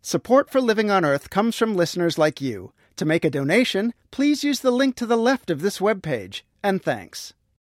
Support for Living on Earth comes from listeners like you. To make a donation, please use the link to the left of this webpage. And thanks.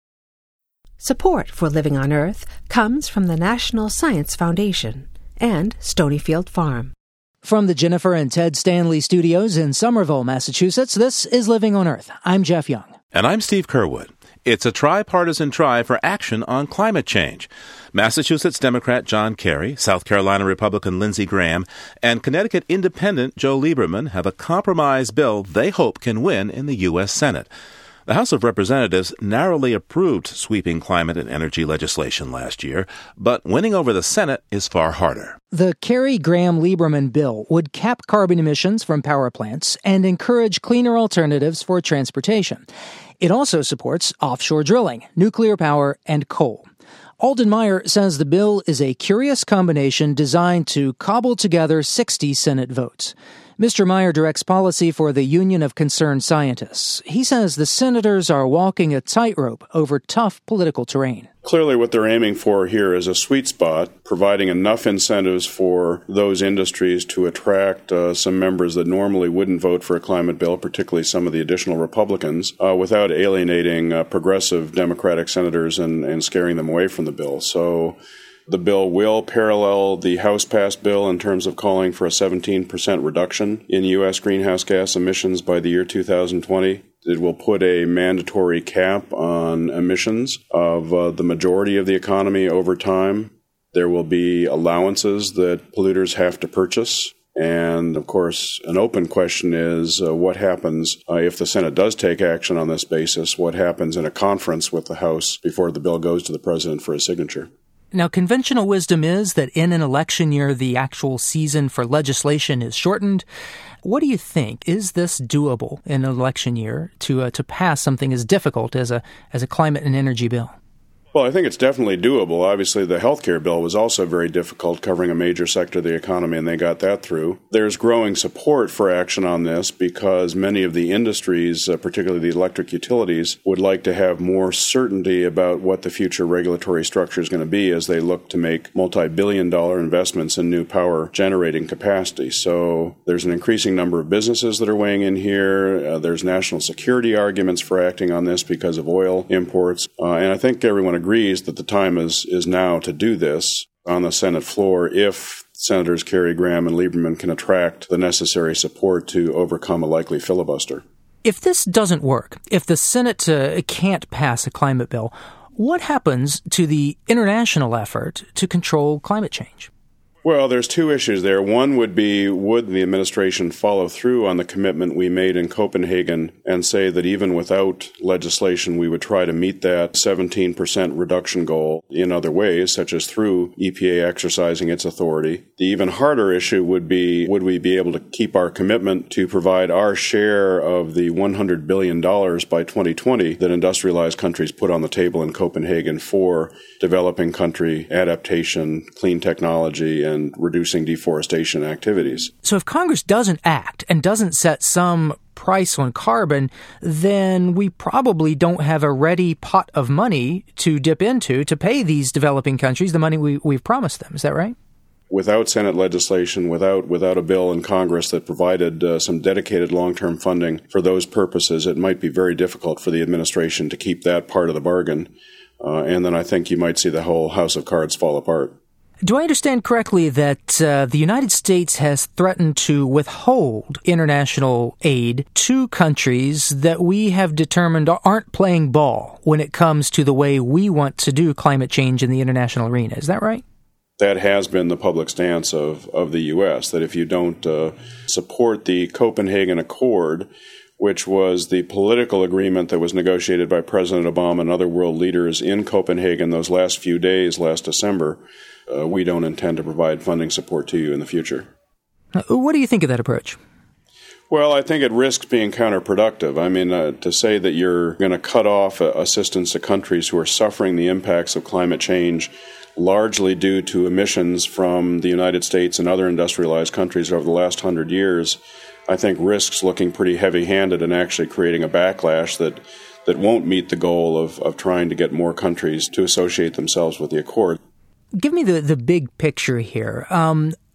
Support for Living on Earth comes from the National Science Foundation and Stonyfield Farm. From the Jennifer and Ted Stanley studios in Somerville, Massachusetts, this is Living on Earth. I'm Jeff Young. And I'm Steve Curwood. It's a tripartisan try for action on climate change. Massachusetts Democrat John Kerry, South Carolina Republican Lindsey Graham, and Connecticut Independent Joe Lieberman have a compromise bill they hope can win in the U.S. Senate. The House of Representatives narrowly approved sweeping climate and energy legislation last year, but winning over the Senate is far harder. The Kerry-Graham-Lieberman bill would cap carbon emissions from power plants and encourage cleaner alternatives for transportation. It also supports offshore drilling, nuclear power, and coal. Alden Meyer says the bill is a curious combination designed to cobble together 60 Senate votes. Mr. Meyer directs policy for the Union of Concerned Scientists. He says the senators are walking a tightrope over tough political terrain. Clearly what they're aiming for here is a sweet spot, providing enough incentives for those industries to attract some members that normally wouldn't vote for a climate bill, particularly some of the additional Republicans, without alienating progressive Democratic senators and scaring them away from the bill. So the bill will parallel the House-passed bill in terms of calling for a 17% reduction in U.S. greenhouse gas emissions by the year 2020. It will put a mandatory cap on emissions of the majority of the economy over time. There will be allowances that polluters have to purchase. And, of course, an open question is what happens if the Senate does take action on this basis? What happens in a conference with the House before the bill goes to the President for his signature? Now, conventional wisdom is that in an election year, the actual season for legislation is shortened. What do you think? Is this doable in an election year to pass something as difficult as a climate and energy bill? Well, I think it's definitely doable. Obviously, the healthcare bill was also very difficult, covering a major sector of the economy, and they got that through. There's growing support for action on this because many of the industries, particularly the electric utilities, would like to have more certainty about what the future regulatory structure is going to be as they look to make multi-billion-dollar investments in new power generating capacity. So there's an increasing number of businesses that are weighing in here. There's national security arguments for acting on this because of oil imports. And I think everyone agrees that the time is now to do this on the Senate floor if Senators Kerry, Graham, and Lieberman can attract the necessary support to overcome a likely filibuster. If this doesn't work, if the Senate can't pass a climate bill, what happens to the international effort to control climate change? Well, there's two issues there. One would be, would the administration follow through on the commitment we made in Copenhagen and say that even without legislation, we would try to meet that 17% reduction goal in other ways, such as through EPA exercising its authority. The even harder issue would be, would we be able to keep our commitment to provide our share of the $100 billion by 2020 that industrialized countries put on the table in Copenhagen for developing country adaptation, clean technology, and reducing deforestation activities. So if Congress doesn't act and doesn't set some price on carbon, then we probably don't have a ready pot of money to dip into to pay these developing countries the money we've promised them. Is that right? Without Senate legislation, without a bill in Congress that provided some dedicated long-term funding for those purposes, it might be very difficult for the administration to keep that part of the bargain. And then I think you might see the whole house of cards fall apart. Do I understand correctly that the United States has threatened to withhold international aid to countries that we have determined aren't playing ball when it comes to the way we want to do climate change in the international arena? Is that right? That has been the public stance of the U.S., that if you don't support the Copenhagen Accord, which was the political agreement that was negotiated by President Obama and other world leaders in Copenhagen those last few days, last December, we don't intend to provide funding support to you in the future. What do you think of that approach? Well, I think it risks being counterproductive. I mean, to say that you're going to cut off assistance to countries who are suffering the impacts of climate change largely due to emissions from the United States and other industrialized countries over the last 100 years, I think risks looking pretty heavy-handed and actually creating a backlash that won't meet the goal of trying to get more countries to associate themselves with the Accord. Give me the big picture here.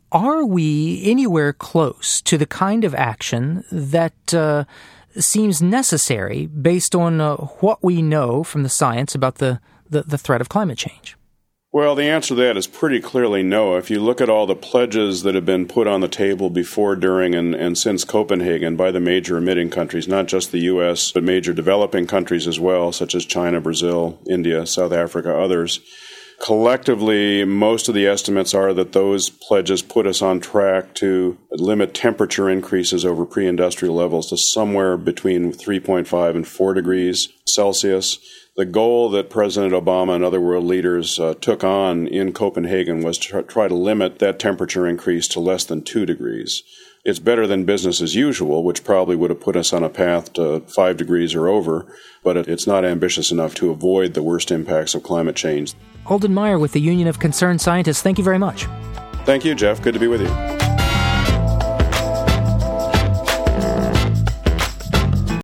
Are we anywhere close to the kind of action that seems necessary based on what we know from the science about the threat of climate change? Well, the answer to that is pretty clearly no. If you look at all the pledges that have been put on the table before, during, and since Copenhagen by the major emitting countries, not just the U.S., but major developing countries as well, such as China, Brazil, India, South Africa, others, collectively, most of the estimates are that those pledges put us on track to limit temperature increases over pre-industrial levels to somewhere between 3.5 and 4 degrees Celsius. The goal that President Obama and other world leaders took on in Copenhagen was to try to limit that temperature increase to less than 2 degrees. It's better than business as usual, which probably would have put us on a path to 5 degrees or over, but it's not ambitious enough to avoid the worst impacts of climate change. Alden Meyer with the Union of Concerned Scientists, thank you very much. Thank you, Jeff. Good to be with you.